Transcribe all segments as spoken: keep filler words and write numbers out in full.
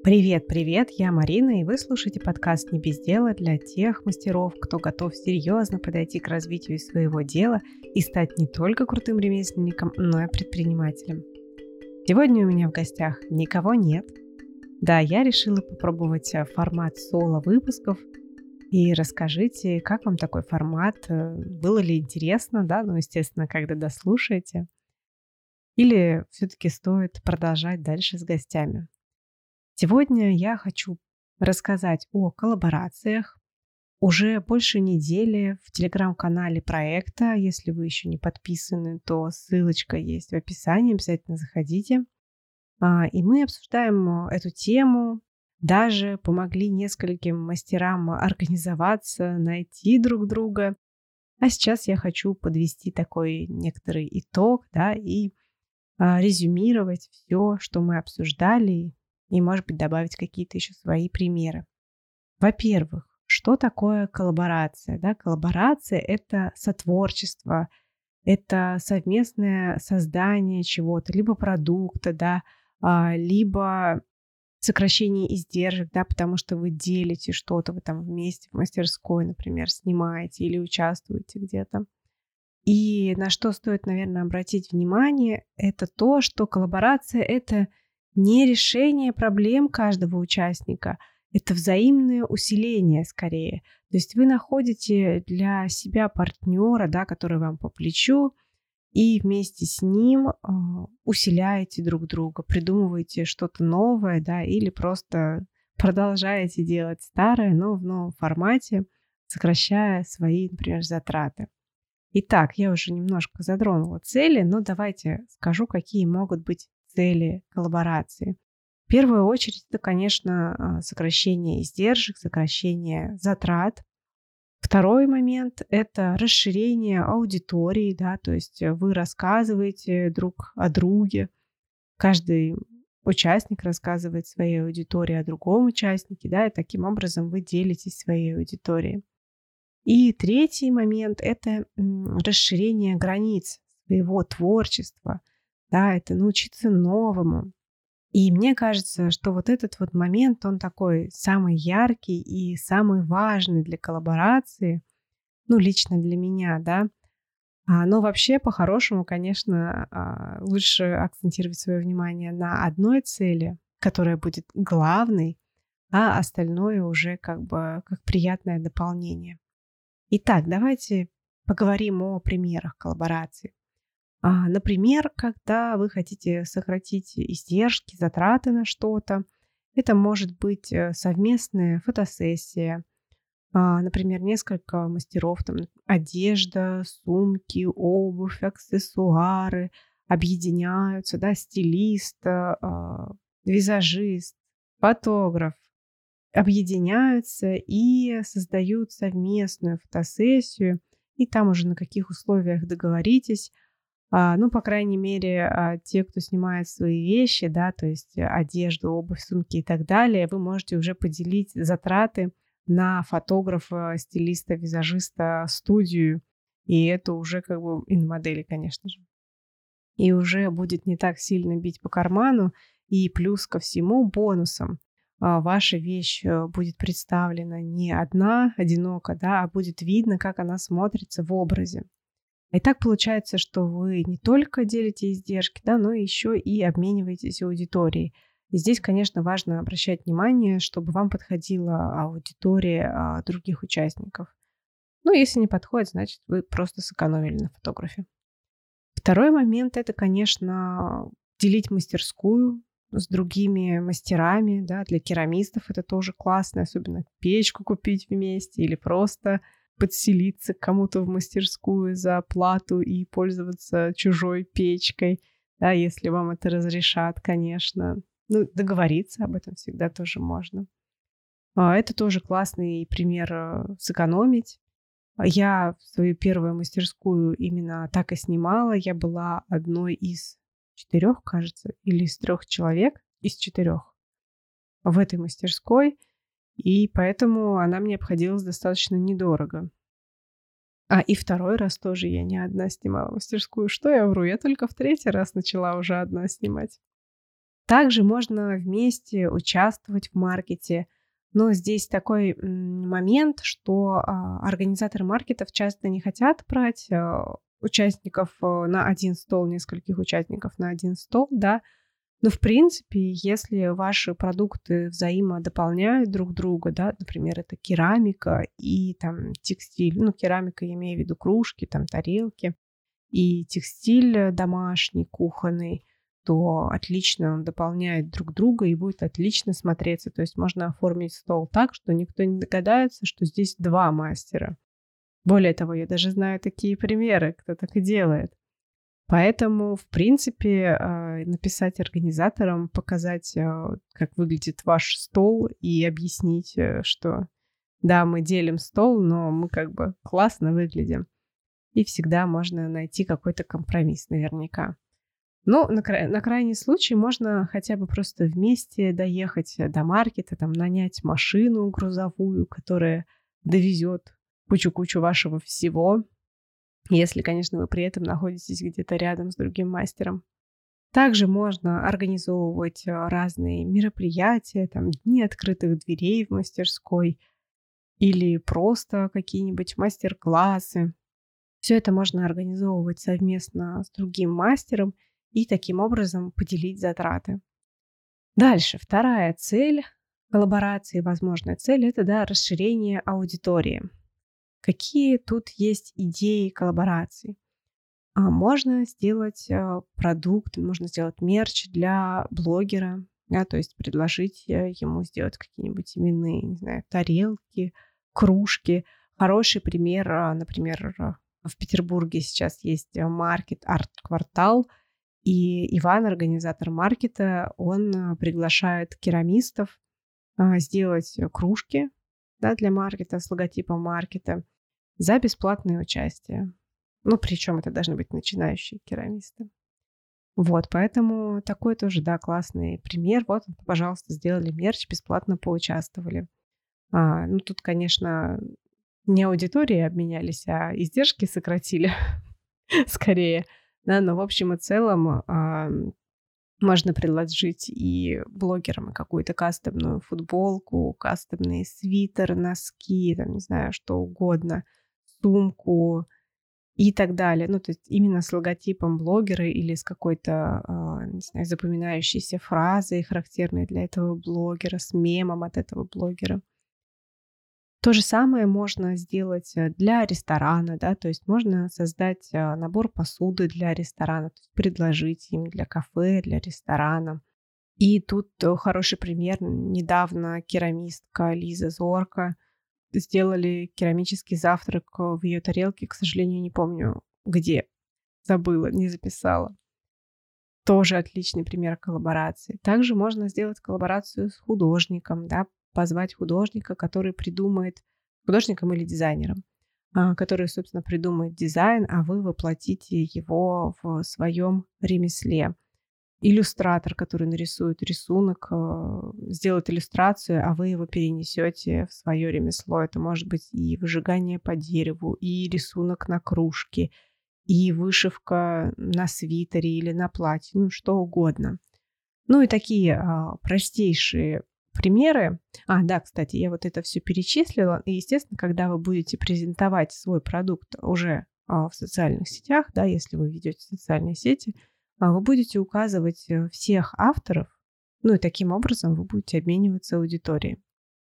Привет, привет, я Марина, и вы слушаете подкаст «Не без дела» для тех мастеров, кто готов серьезно подойти к развитию своего дела и стать не только крутым ремесленником, но и предпринимателем. Сегодня у меня в гостях никого нет. Да, я решила попробовать формат соло-выпусков. И расскажите, как вам такой формат? Было ли интересно, да? Ну, естественно, когда дослушаете. Или все-таки стоит продолжать дальше с гостями? Сегодня я хочу рассказать о коллаборациях. Уже больше недели в телеграм-канале проекта. Если вы еще не подписаны, то ссылочка есть в описании. Обязательно заходите. И мы обсуждаем эту тему. Даже помогли нескольким мастерам организоваться, найти друг друга. А сейчас я хочу подвести такой некоторый итог, да, и а, резюмировать все, что мы обсуждали, и, может быть, добавить какие-то еще свои примеры. Во-первых, что такое коллаборация? Да? Коллаборация — это сотворчество, это совместное создание чего-то, либо продукта, да, а, либо сокращение издержек, да, потому что вы делите что-то, вы там вместе в мастерской, например, снимаете или участвуете где-то. И на что стоит, наверное, обратить внимание, это то, что коллаборация — это не решение проблем каждого участника, это взаимное усиление скорее. То есть вы находите для себя партнера, да, который вам по плечу, и вместе с ним э, усиляете друг друга, придумываете что-то новое, да, или просто продолжаете делать старое, но в новом формате, сокращая свои, например, затраты. Итак, я уже немножко затронула цели, но давайте скажу, какие могут быть цели коллаборации. В первую очередь, это, конечно, сокращение издержек, сокращение затрат. Второй момент – это расширение аудитории, да, то есть вы рассказываете друг о друге, каждый участник рассказывает своей аудитории о другом участнике, да, и таким образом вы делитесь своей аудиторией. И третий момент – это расширение границ своего творчества, да, это научиться новому. И мне кажется, что вот этот вот момент, он такой самый яркий и самый важный для коллаборации, ну, лично для меня, да. А, но вообще, по-хорошему, конечно, а, лучше акцентировать свое внимание на одной цели, которая будет главной, а остальное уже как бы как приятное дополнение. Итак, давайте поговорим о примерах коллаборации. А, Например, когда вы хотите сократить издержки, затраты на что-то, это может быть э, совместная фотосессия, а, например, несколько мастеров, там, одежда, сумки, обувь, аксессуары объединяются, да, стилист, а, а, визажист, фотограф объединяются и создают совместную фотосессию, и там уже на каких условиях договоритесь. А, ну, по крайней мере, а, те, кто снимает свои вещи, да, то есть э, одежду, обувь, сумки и так далее, вы можете уже поделить затраты на фотографа, стилиста, визажиста, студию, и это уже как бы и на модели, конечно же. И уже будет не так сильно бить по карману, и плюс ко всему бонусом а, ваша вещь э, будет представлена не одна, одиноко, да, а будет видно, как она смотрится в образе. И так получается, что вы не только делите издержки, да, но еще и обмениваетесь аудиторией. И здесь, конечно, важно обращать внимание, чтобы вам подходила аудитория а, других участников. Ну, если не подходит, значит, вы просто сэкономили на фотографе. Второй момент – это, конечно, делить мастерскую с другими мастерами. Да, для керамистов это тоже классно, особенно печку купить вместе или просто подселиться к кому-то в мастерскую за плату и пользоваться чужой печкой, да, если вам это разрешат, конечно. Ну, договориться об этом всегда тоже можно. А, Это тоже классный пример э, сэкономить. А Я свою первую мастерскую именно так и снимала. Я была одной из четырех, кажется, или из трех человек, из четырех в этой мастерской, и поэтому она мне обходилась достаточно недорого. А и второй раз тоже я не одна снимала мастерскую. Что я вру? Я только в третий раз начала уже одна снимать. Также можно вместе участвовать в маркете, но здесь такой момент, что а, организаторы маркетов часто не хотят брать а, участников на один стол, нескольких участников на один стол, да. Но в принципе, если ваши продукты взаимодополняют друг друга, да, например, это керамика и там текстиль, ну, керамика, я имею в виду кружки, там тарелки, и текстиль домашний, кухонный, то отлично он дополняет друг друга и будет отлично смотреться. То есть можно оформить стол так, что никто не догадается, что здесь два мастера. Более того, я даже знаю такие примеры, кто так и делает. Поэтому, в принципе, написать организаторам, показать, как выглядит ваш стол и объяснить, что да, мы делим стол, но мы как бы классно выглядим. И всегда можно найти какой-то компромисс наверняка. Но на, край, на крайний случай можно хотя бы просто вместе доехать до маркета, там, нанять машину грузовую, которая довезет кучу-кучу вашего всего, если, конечно, вы при этом находитесь где-то рядом с другим мастером. Также можно организовывать разные мероприятия, там, дни открытых дверей в мастерской или просто какие-нибудь мастер-классы. Все это можно организовывать совместно с другим мастером и таким образом поделить затраты. Дальше, вторая цель коллаборации, возможная цель, это да, расширение аудитории. Какие тут есть идеи коллабораций? А можно сделать а, продукт, можно сделать мерч для блогера, да, то есть предложить ему сделать какие-нибудь именные, не знаю, тарелки, кружки. Хороший пример, а, например, в Петербурге сейчас есть маркет «Арт-квартал», и Иван, организатор маркета, он приглашает керамистов а, сделать кружки, да, для маркета с логотипом маркета за бесплатное участие. Ну, причем это должны быть начинающие керамисты. Вот, поэтому такой тоже, да, классный пример. Вот, пожалуйста, сделали мерч, бесплатно поучаствовали. А, ну, тут, конечно, не аудитории обменялись, а издержки сократили скорее. Да, но в общем и целом а, можно предложить и блогерам какую-то кастомную футболку, кастомный свитер, носки, там, не знаю, что угодно, сумку и так далее. Ну, то есть именно с логотипом блогера или с какой-то, а, не знаю, запоминающейся фразой, характерной для этого блогера, с мемом от этого блогера. То же самое можно сделать для ресторана, да, то есть можно создать набор посуды для ресторана, то есть предложить им для кафе, для ресторана. И тут хороший пример. Недавно керамистка Лиза Зорко сделали керамический завтрак в ее тарелке, к сожалению, не помню где, забыла, не записала. Тоже отличный пример коллаборации. Также можно сделать коллаборацию с художником, да, позвать художника, который придумает, художником или дизайнером, который, собственно, придумает дизайн, а вы воплотите его в своем ремесле. Иллюстратор, который нарисует рисунок, сделает иллюстрацию, а вы его перенесете в свое ремесло. Это может быть и выжигание по дереву, и рисунок на кружке, и вышивка на свитере или на платье, ну что угодно. Ну и такие а, простейшие примеры. А, да, кстати, я вот это все перечислила. И, естественно, когда вы будете презентовать свой продукт уже а, в социальных сетях, да, если вы ведете социальные сети, а, вы будете указывать всех авторов, ну и таким образом вы будете обмениваться аудиторией.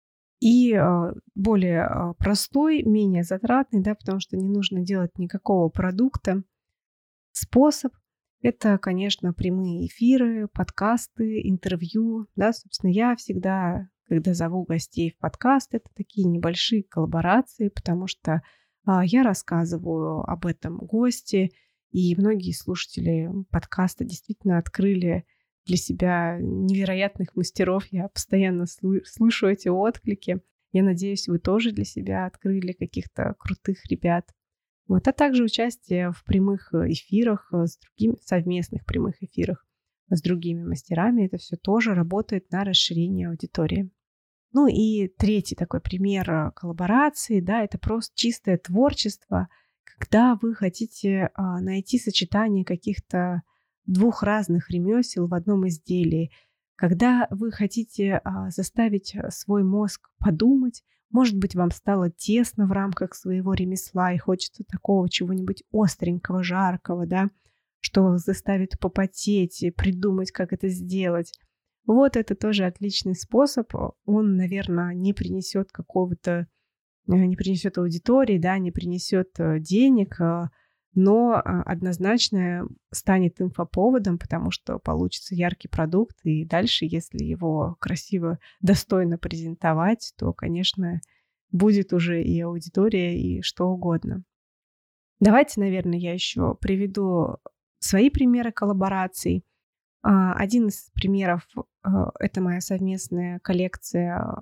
И а, более а, простой, менее затратный, да, потому что не нужно делать никакого продукта, способ. Это, конечно, прямые эфиры, подкасты, интервью. Да, собственно, я всегда, когда зову гостей в подкаст, это такие небольшие коллаборации, потому что а, я рассказываю об этом госте, и многие слушатели подкаста действительно открыли для себя невероятных мастеров. Я постоянно слы- слышу эти отклики. Я надеюсь, вы тоже для себя открыли каких-то крутых ребят. Вот, а также участие в прямых эфирах, с другими, совместных прямых эфирах с другими мастерами. Это все тоже работает на расширение аудитории. Ну и третий такой пример коллаборации, да, это просто чистое творчество, когда вы хотите а, найти сочетание каких-то двух разных ремесел в одном изделии. Когда вы хотите а, заставить свой мозг подумать, может быть, вам стало тесно в рамках своего ремесла и хочется такого чего-нибудь остренького, жаркого, да, что заставит попотеть и придумать, как это сделать. Вот это тоже отличный способ. Он, наверное, не принесет какого-то, не принесет аудитории, да, не принесет денег, но однозначно станет инфоповодом, потому что получится яркий продукт, и дальше, если его красиво, достойно презентовать, то, конечно, будет уже и аудитория, и что угодно. Давайте, наверное, я еще приведу свои примеры коллабораций. Один из примеров – это моя совместная коллекция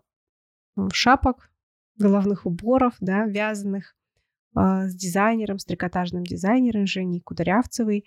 шапок, головных уборов, да, вязаных, с дизайнером, с трикотажным дизайнером Женей Кудрявцевой.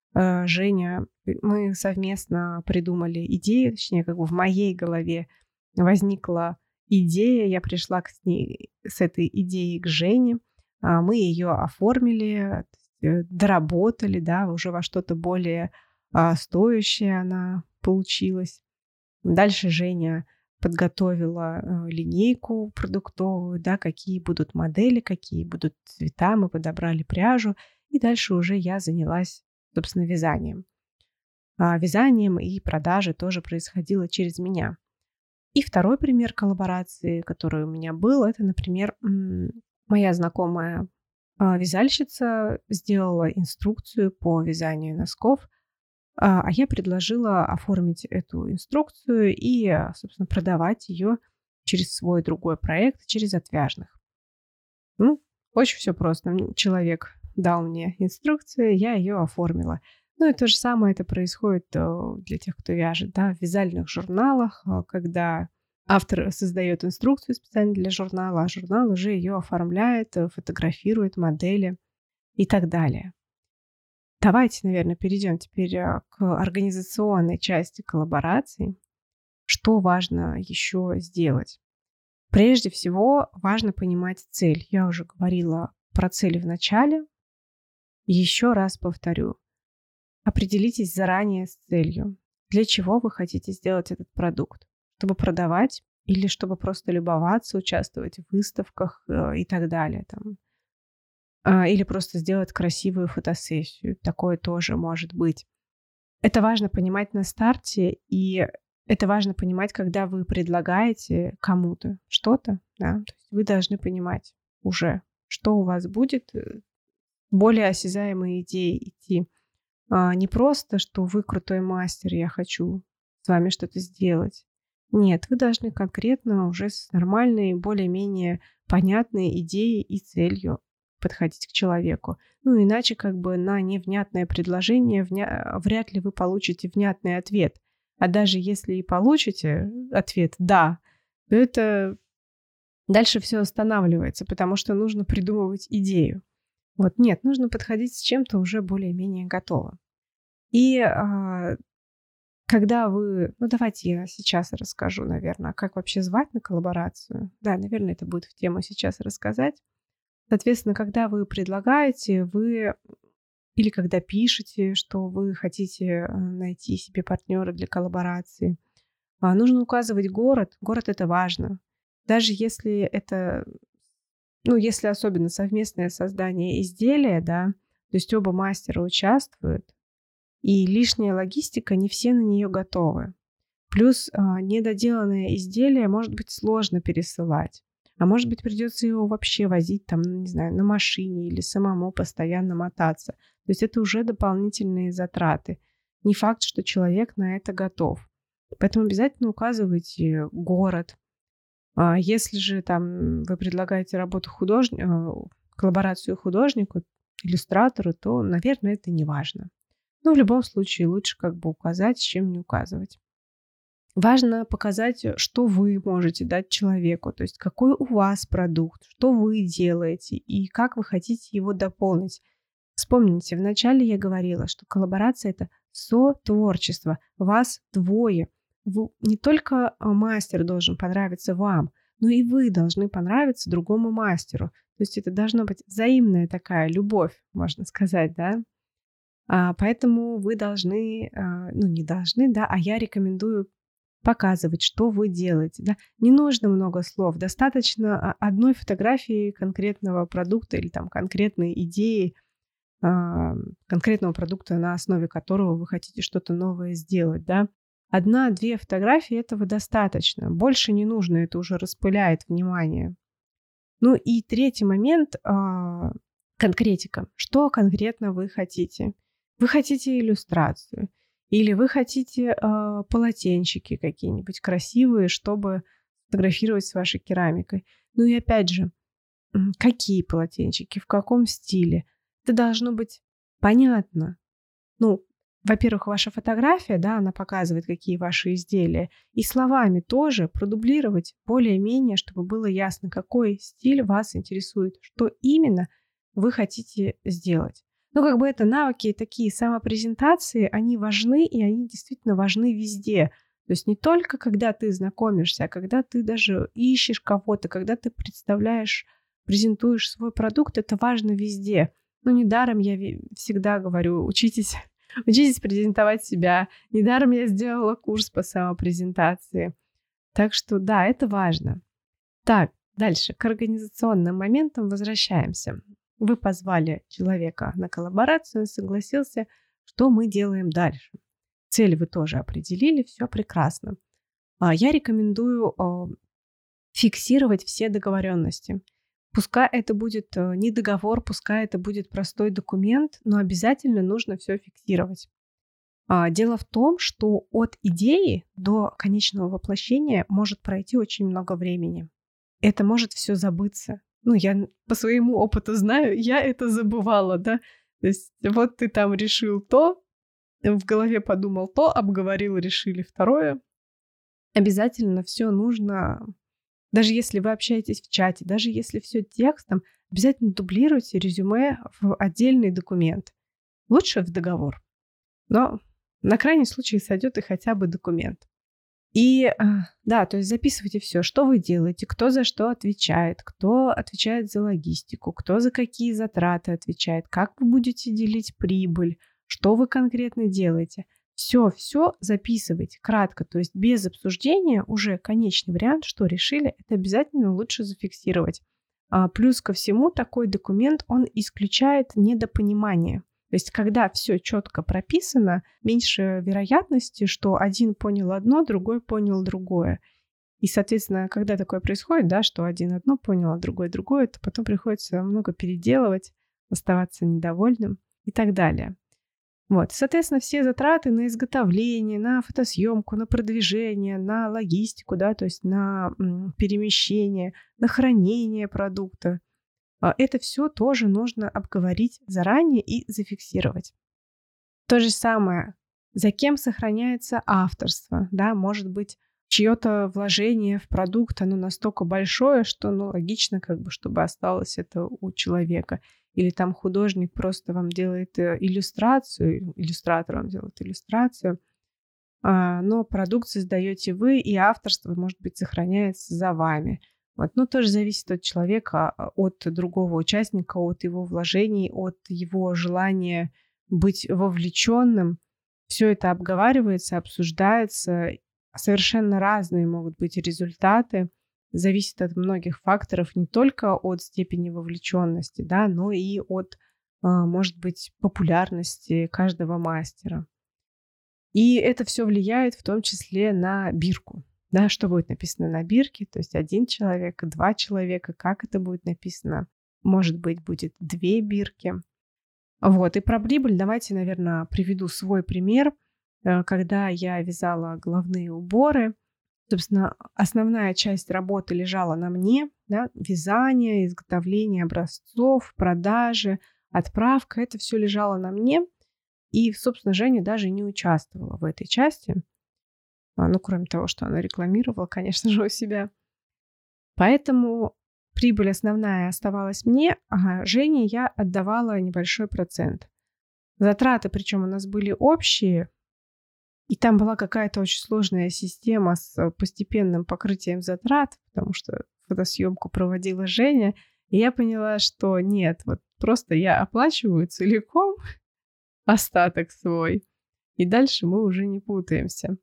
Женя, мы совместно придумали идею, точнее, как бы в моей голове возникла идея, я пришла к ней, с этой идеей к Жене, мы ее оформили, доработали, да, уже во что-то более стоящее она получилась. Дальше Женя подготовила линейку продуктовую, да, какие будут модели, какие будут цвета, мы подобрали пряжу, и дальше уже я занялась, собственно, вязанием. А вязанием и продажи тоже происходило через меня. И второй пример коллаборации, который у меня был, это, например, моя знакомая вязальщица сделала инструкцию по вязанию носков, а я предложила оформить эту инструкцию и, собственно, продавать ее через свой другой проект, через Отвяжных. Ну, очень все просто. Человек дал мне инструкцию, я ее оформила. Ну и то же самое это происходит для тех, кто вяжет, да, в вязальных журналах, когда автор создает инструкцию специально для журнала, а журнал уже ее оформляет, фотографирует модели и так далее. Давайте, наверное, перейдем теперь к организационной части коллаборации. Что важно еще сделать? Прежде всего, важно понимать цель. Я уже говорила про цель в начале. Еще раз повторю. Определитесь заранее с целью. Для чего вы хотите сделать этот продукт? Чтобы продавать или чтобы просто любоваться, участвовать в выставках и так далее. Там. Или просто сделать красивую фотосессию. Такое тоже может быть. Это важно понимать на старте, и это важно понимать, когда вы предлагаете кому-то что-то. Да? То есть вы должны понимать уже, что у вас будет, более осязаемые идеи идти. Не просто, что вы крутой мастер, я хочу с вами что-то сделать. Нет, вы должны конкретно уже с нормальной, более-менее понятной идеей и целью подходить к человеку. Ну, иначе как бы на невнятное предложение вня... вряд ли вы получите внятный ответ. А даже если и получите ответ «да», то это дальше все останавливается, потому что нужно придумывать идею. Вот нет, нужно подходить с чем-то уже более-менее готовым. И а, когда вы... Ну, давайте я сейчас расскажу, наверное, как вообще звать на коллаборацию. Да, наверное, это будет в тему сейчас рассказать. Соответственно, когда вы предлагаете, вы или когда пишете, что вы хотите найти себе партнера для коллаборации, нужно указывать город. Город – это важно. Даже если это, ну, если особенно совместное создание изделия, да, то есть оба мастера участвуют, и лишняя логистика, не все на нее готовы. Плюс недоделанное изделие может быть сложно пересылать. А может быть, придется его вообще возить там, не знаю, на машине или самому постоянно мотаться. То есть это уже дополнительные затраты. Не факт, что человек на это готов. Поэтому обязательно указывайте город. Если же там вы предлагаете работу художнику, коллаборацию художнику, иллюстратору, то, наверное, это не важно. Но в любом случае лучше как бы указать, чем не указывать. Важно показать, что вы можете дать человеку, то есть какой у вас продукт, что вы делаете и как вы хотите его дополнить. Вспомните, вначале я говорила, что коллаборация – это сотворчество, вас двое. Вы, не только мастер должен понравиться вам, но и вы должны понравиться другому мастеру. То есть это должна быть взаимная такая любовь, можно сказать, да? А, поэтому вы должны, а, ну не должны, да, а я рекомендую показывать, что вы делаете. Да? Не нужно много слов, достаточно одной фотографии конкретного продукта или там конкретной идеи, конкретного продукта, на основе которого вы хотите что-то новое сделать. Да? Одна-две фотографии этого достаточно. Больше не нужно, это уже распыляет внимание. Ну и третий момент – конкретика. Что конкретно вы хотите? Вы хотите иллюстрацию? Или вы хотите э, полотенчики какие-нибудь красивые, чтобы фотографировать с вашей керамикой? Ну и опять же, какие полотенчики, в каком стиле? Это должно быть понятно. Ну, во-первых, ваша фотография, да, она показывает, какие ваши изделия. И словами тоже продублировать более-менее, чтобы было ясно, какой стиль вас интересует, что именно вы хотите сделать. Ну, как бы это навыки, такие самопрезентации, они важны, и они действительно важны везде. То есть не только когда ты знакомишься, а когда ты даже ищешь кого-то, когда ты представляешь, презентуешь свой продукт, это важно везде. Ну, недаром я всегда говорю, учитесь, учитесь презентовать себя. Недаром я сделала курс по самопрезентации. Так что да, это важно. Так, дальше, к организационным моментам возвращаемся. Вы позвали человека на коллаборацию, он согласился, что мы делаем дальше. Цель вы тоже определили, все прекрасно. Я рекомендую фиксировать все договоренности. Пускай это будет не договор, пускай это будет простой документ, но обязательно нужно все фиксировать. Дело в том, что от идеи до конечного воплощения может пройти очень много времени. Это может все забыться. Ну, я по своему опыту знаю, я это забывала, да. То есть вот ты там решил то, в голове подумал то, обговорил, решили второе. Обязательно все нужно, даже если вы общаетесь в чате, даже если все текстом, обязательно дублируйте резюме в отдельный документ. Лучше в договор. Но на крайний случай сойдет и хотя бы документ. И да, то есть записывайте все, что вы делаете, кто за что отвечает, кто отвечает за логистику, кто за какие затраты отвечает, как вы будете делить прибыль, что вы конкретно делаете. Все, все записывайте кратко, то есть без обсуждения уже конечный вариант, что решили, это обязательно лучше зафиксировать. А плюс ко всему такой документ, он исключает недопонимание. То есть, когда все четко прописано, меньше вероятности, что один понял одно, другой понял другое. И, соответственно, когда такое происходит, да, что один одно понял, а другой другое, то потом приходится много переделывать, оставаться недовольным и так далее. Вот. Соответственно, все затраты на изготовление, на фотосъемку, на продвижение, на логистику, да, то есть на м, перемещение, на хранение продукта, это все тоже нужно обговорить заранее и зафиксировать. То же самое, за кем сохраняется авторство, да, может быть, чье-то вложение в продукт, оно настолько большое, что, ну, логично, как бы, чтобы осталось это у человека. Или там художник просто вам делает иллюстрацию, иллюстратор вам делает иллюстрацию, но продукт создаете вы, и авторство, может быть, сохраняется за вами. Вот. Ну, тоже зависит от человека, от другого участника, от его вложений, от его желания быть вовлеченным. Все это обговаривается, обсуждается. Совершенно разные могут быть результаты. Зависит от многих факторов, не только от степени вовлеченности, да, но и от, может быть, популярности каждого мастера. И это все влияет в том числе на бирку. Да, что будет написано на бирке, то есть один человек, два человека, как это будет написано. Может быть, будет две бирки. Вот, и про прибыль давайте, наверное, приведу свой пример. Когда я вязала головные уборы, собственно, основная часть работы лежала на мне, да, вязание, изготовление образцов, продажи, отправка, это все лежало на мне. И, собственно, Женя даже не участвовала в этой части. Ну, кроме того, что она рекламировала, конечно же, у себя. Поэтому прибыль основная оставалась мне, а Жене я отдавала небольшой процент. Затраты, причем у нас были общие, и там была какая-то очень сложная система с постепенным покрытием затрат, потому что фотосъемку проводила Женя, и я поняла, что нет, вот просто я оплачиваю целиком остаток свой, и дальше мы уже не путаемся.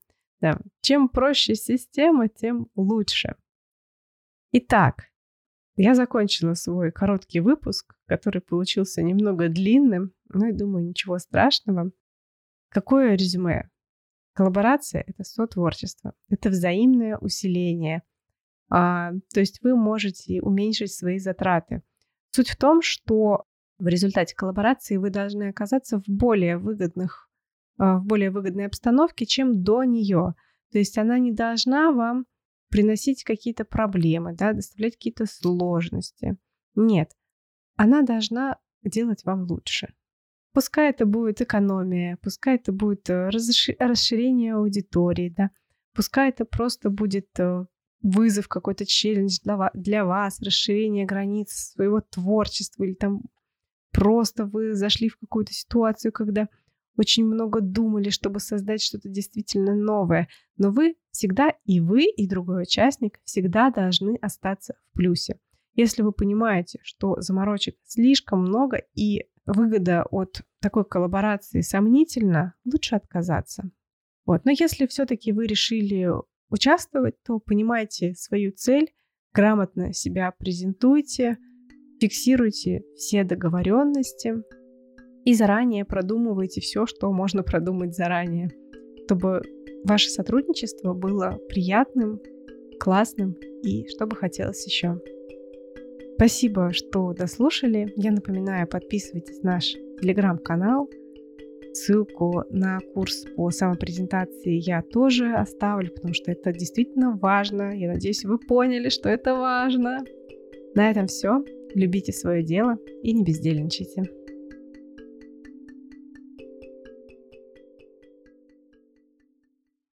Да. Чем проще система, тем лучше. Итак, я закончила свой короткий выпуск, который получился немного длинным, но я думаю, ничего страшного. Какое резюме? Коллаборация — это сотворчество, это взаимное усиление. А, то есть вы можете уменьшить свои затраты. Суть в том, что в результате коллаборации вы должны оказаться в более выгодных, в более выгодной обстановке, чем до нее. То есть она не должна вам приносить какие-то проблемы, да, доставлять какие-то сложности. Нет, она должна делать вам лучше. Пускай это будет экономия, пускай это будет расширение аудитории, да, пускай это просто будет вызов, какой-то челлендж для вас, расширение границ своего творчества, или там просто вы зашли в какую-то ситуацию, когда очень много думали, чтобы создать что-то действительно новое. Но вы всегда, и вы, и другой участник, всегда должны остаться в плюсе. Если вы понимаете, что заморочек слишком много и выгода от такой коллаборации сомнительна, лучше отказаться. Вот. Но если все-таки вы решили участвовать, то понимайте свою цель, грамотно себя презентуйте, фиксируйте все договоренности и заранее продумывайте все, что можно продумать заранее, чтобы ваше сотрудничество было приятным, классным и чтобы хотелось еще. Спасибо, что дослушали. Я напоминаю, подписывайтесь на наш телеграм-канал. Ссылку на курс по самопрезентации я тоже оставлю, потому что это действительно важно. Я надеюсь, вы поняли, что это важно. На этом все. Любите свое дело и не бездельничайте.